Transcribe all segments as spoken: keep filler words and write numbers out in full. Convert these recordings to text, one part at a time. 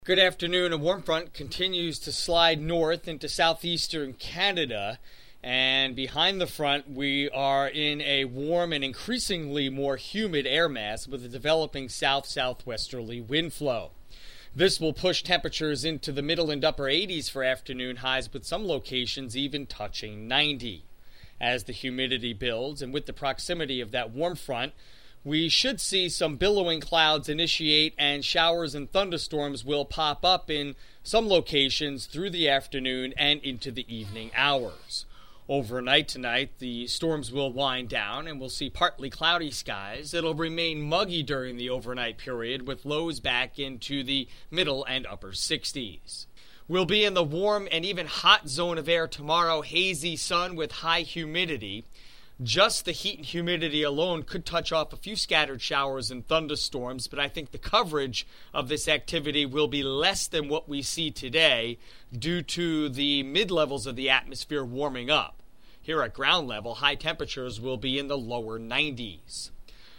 Good afternoon. A warm front continues to slide north into southeastern Canada, and behind the front we are in a warm and increasingly more humid air mass with a developing south-southwesterly wind flow. This will push temperatures into the middle and upper eighties for afternoon highs, with some locations even touching ninety. As the humidity builds, and with the proximity of that warm front, we should see some billowing clouds initiate, and showers and thunderstorms will pop up in some locations through the afternoon and into the evening hours. Overnight tonight, the storms will wind down and we'll see partly cloudy skies. It'll remain muggy during the overnight period, with lows back into the middle and upper sixties. We'll be in the warm and even hot zone of air tomorrow, hazy sun with high humidity. Just the heat and humidity alone could touch off a few scattered showers and thunderstorms, but I think the coverage of this activity will be less than what we see today due to the mid-levels of the atmosphere warming up. Here at ground level, high temperatures will be in the lower nineties.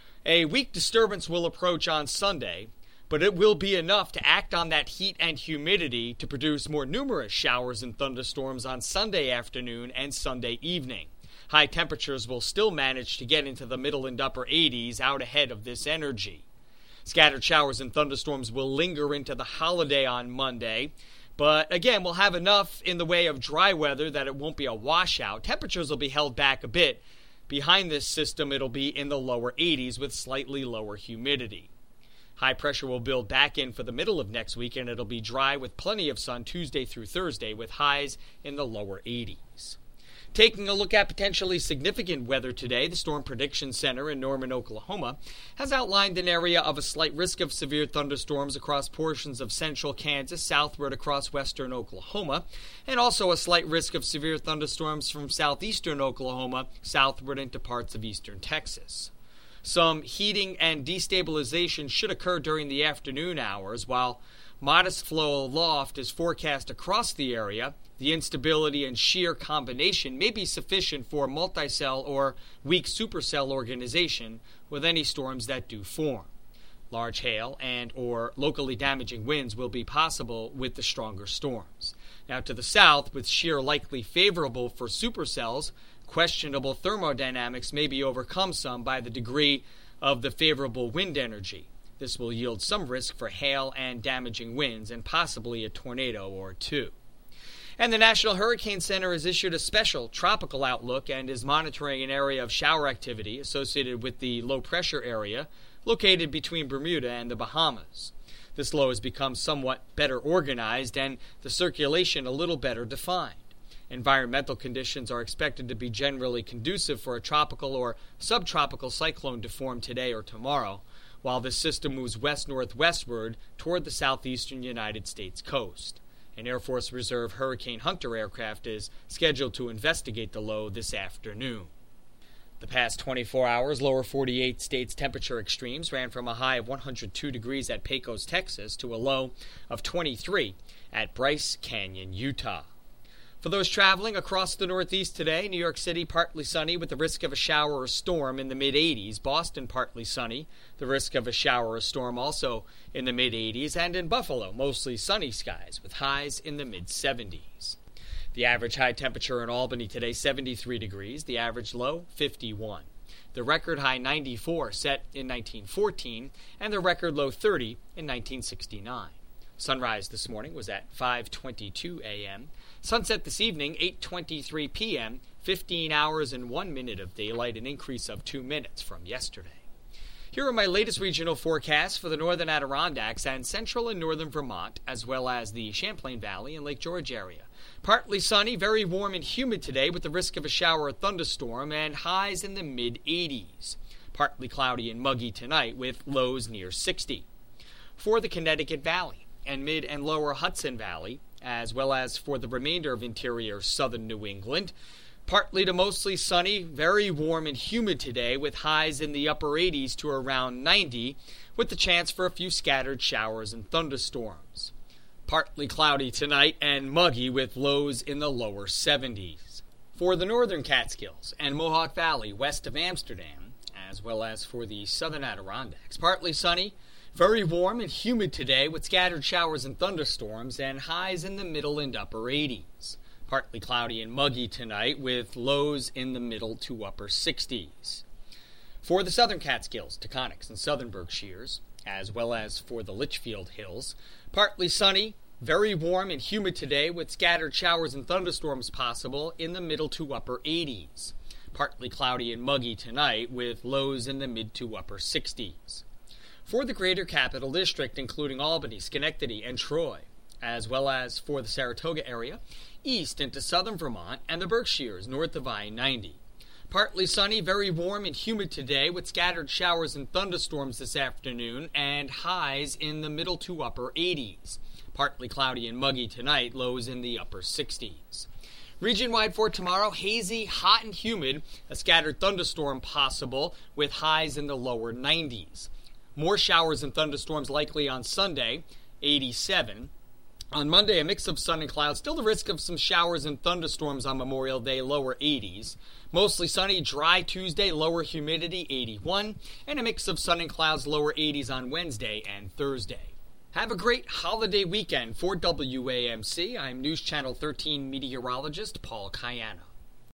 A weak disturbance will approach on Sunday, but it will be enough to act on that heat and humidity to produce more numerous showers and thunderstorms on Sunday afternoon and Sunday evening. High temperatures will still manage to get into the middle and upper eighties out ahead of this energy. Scattered showers and thunderstorms will linger into the holiday on Monday, but again, we'll have enough in the way of dry weather that it won't be a washout. Temperatures will be held back a bit. Behind this system, it'll be in the lower eighties with slightly lower humidity. High pressure will build back in for the middle of next week, and it'll be dry with plenty of sun Tuesday through Thursday with highs in the lower eighties. Taking a look at potentially significant weather today, the Storm Prediction Center in Norman, Oklahoma, has outlined an area of a slight risk of severe thunderstorms across portions of central Kansas, southward across western Oklahoma, and also a slight risk of severe thunderstorms from southeastern Oklahoma, southward into parts of eastern Texas. Some heating and destabilization should occur during the afternoon hours, while modest flow aloft is forecast across the area. The instability and shear combination may be sufficient for multicell or weak supercell organization with any storms that do form. Large hail and or locally damaging winds will be possible with the stronger storms. Now to the south, with shear likely favorable for supercells, questionable thermodynamics may be overcome some by the degree of the favorable wind energy. This will yield some risk for hail and damaging winds and possibly a tornado or two. And the National Hurricane Center has issued a special tropical outlook and is monitoring an area of shower activity associated with the low-pressure area located between Bermuda and the Bahamas. This low has become somewhat better organized and the circulation a little better defined. Environmental conditions are expected to be generally conducive for a tropical or subtropical cyclone to form today or tomorrow, while this system moves west-northwestward toward the southeastern United States coast. An Air Force Reserve Hurricane Hunter aircraft is scheduled to investigate the low this afternoon. The past twenty-four hours, lower forty-eight states temperature extremes ran from a high of one hundred two degrees at Pecos, Texas, to a low of twenty-three at Bryce Canyon, Utah. For those traveling across the Northeast today, New York City partly sunny with the risk of a shower or storm in the mid-eighties. Boston partly sunny, the risk of a shower or storm also in the mid-eighties. And in Buffalo, mostly sunny skies with highs in the mid-seventies. The average high temperature in Albany today, seventy-three degrees. The average low, fifty-one. The record high, ninety-four, set in nineteen fourteen, and the record low, thirty, in nineteen sixty-nine. Sunrise this morning was at five twenty-two a.m. Sunset this evening, eight twenty-three p.m., fifteen hours and one minute of daylight, an increase of two minutes from yesterday. Here are my latest regional forecasts for the northern Adirondacks and central and northern Vermont, as well as the Champlain Valley and Lake George area. Partly sunny, very warm and humid today with the risk of a shower or thunderstorm and highs in the mid-eighties. Partly cloudy and muggy tonight with lows near sixty. For the Connecticut Valley and mid and lower Hudson Valley, as well as for the remainder of interior southern New England, partly to mostly sunny, very warm and humid today with highs in the upper eighties to around ninety, with the chance for a few scattered showers and thunderstorms. Partly cloudy tonight and muggy with lows in the lower seventies. For the northern Catskills and Mohawk Valley west of Amsterdam, as well as for the southern Adirondacks, partly sunny, Very warm and humid today with scattered showers and thunderstorms and highs in the middle and upper eighties. Partly cloudy and muggy tonight with lows in the middle to upper sixties. For the southern Catskills, Taconics, and southern Berkshires, as well as for the Litchfield Hills, partly sunny, very warm and humid today with scattered showers and thunderstorms possible in the middle to upper eighties. Partly cloudy and muggy tonight with lows in the mid to upper sixties. For the greater Capital District, including Albany, Schenectady, and Troy, as well as for the Saratoga area, east into southern Vermont, and the Berkshires north of I ninety. Partly sunny, very warm and humid today with scattered showers and thunderstorms this afternoon and highs in the middle to upper eighties. Partly cloudy and muggy tonight, lows in the upper sixties. Region-wide for tomorrow, hazy, hot, and humid, a scattered thunderstorm possible with highs in the lower nineties. More showers and thunderstorms likely on Sunday, eighty-seven. On Monday, a mix of sun and clouds. Still the risk of some showers and thunderstorms on Memorial Day, lower eighties. Mostly sunny, dry Tuesday, lower humidity, eighty-one. And a mix of sun and clouds, lower eighties on Wednesday and Thursday. Have a great holiday weekend. For W A M C, I'm News Channel thirteen meteorologist Paul Kayana.